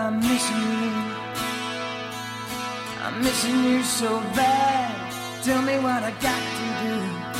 I'm missing you. I'm missing you so bad. Tell me what I got to do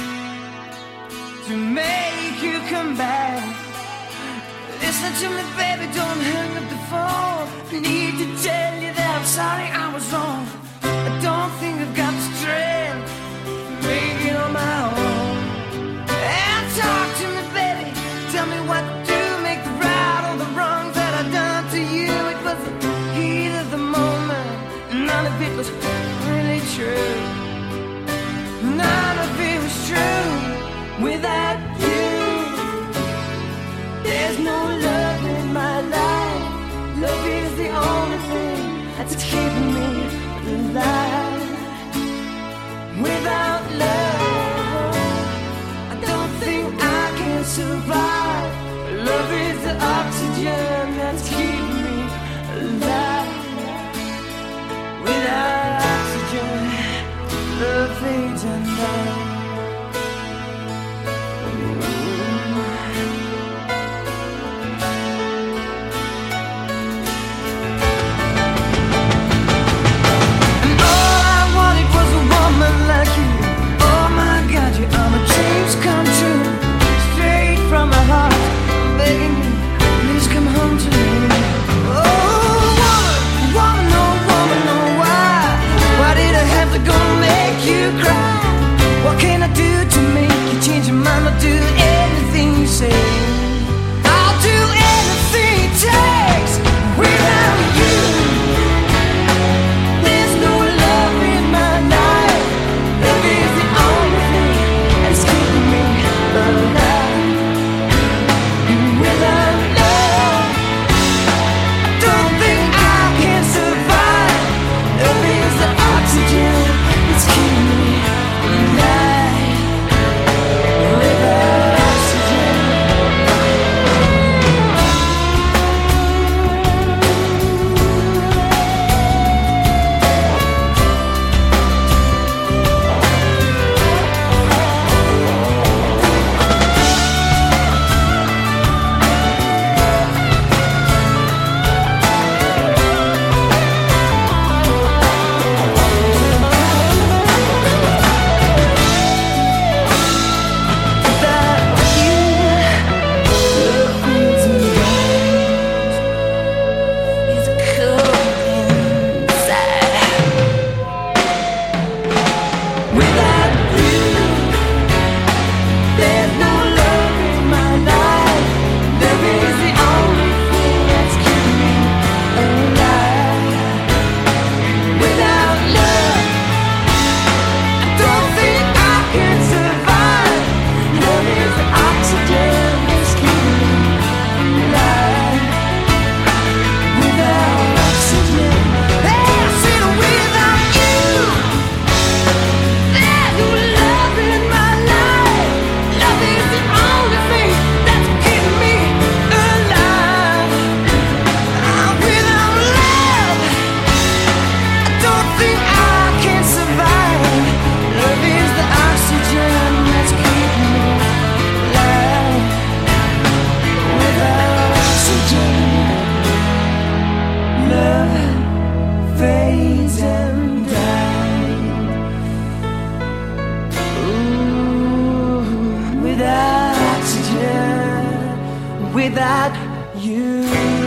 to make you come back. Listen to me, baby, don't hang up the phone. I need to tell you that I'm sorry I was wrong. I don't think I've got the strength to make it on my own. And talk to me, baby, tell me what to do, make the right or the wrongs that I've done to you. It was the heat of the moment, none of it was really true. None of it was true without you. There's no love in my life. Love is the only thing that's keeping me alive. Without love, I don't think I can survive. Love is the oxygen that's keeping me alive. Without oxygen, love fades and dies. Without you.